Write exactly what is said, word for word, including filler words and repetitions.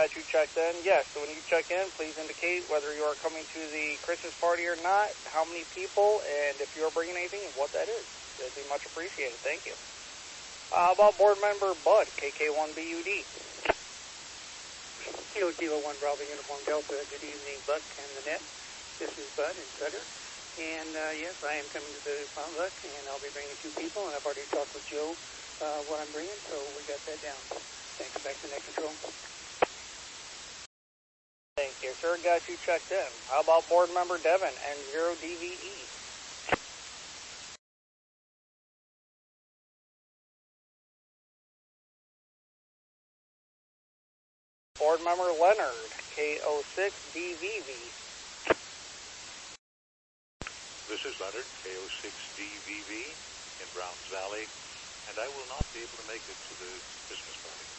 got you checked in. Yes, so when you check in, please indicate whether you are coming to the Christmas party or not, how many people, and if you are bringing anything, what that is. That'd be much appreciated. Thank you. Uh, about board member Bud, K K one B U D. Kilo Kilo one Bravo Uniform Delta. Good evening, Buck and the net. This is Bud and Sutter. And uh, yes, I am coming to the potluck, and I'll be bringing two people, and I've already talked with Joe uh, what I'm bringing, so we got that down. Thanks. Back to net control. Thank you, sir. Got you checked in. How about board member Devin and zero D V E? Board member Leonard, K O six D V V. This is Leonard, K O six D V V in Browns Valley, and I will not be able to make it to the Christmas party.